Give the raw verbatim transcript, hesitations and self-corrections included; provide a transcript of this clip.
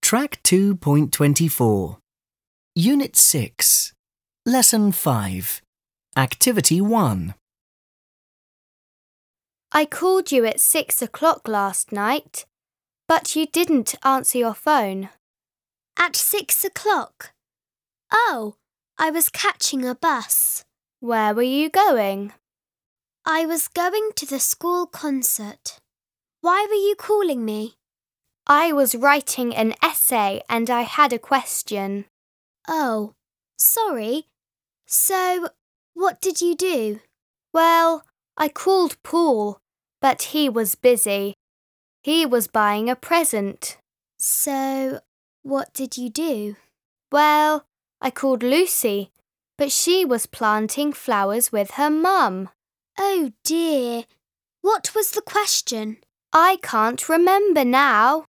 Track two point twenty-four. Unit six. Lesson five. Activity one. I called you at six o'clock last night, but you didn't answer your phone. At six o'clock? Oh, I was catching a bus. Where were you going? I was going to the school concert. Why were you calling me? I was writing an essay and I had a question. Oh, sorry. So, what did you do? Well, I called Paul, but he was busy. He was buying a present. So, what did you do? Well, I called Lucy, but she was planting flowers with her mum. Oh dear. What was the question? I can't remember now.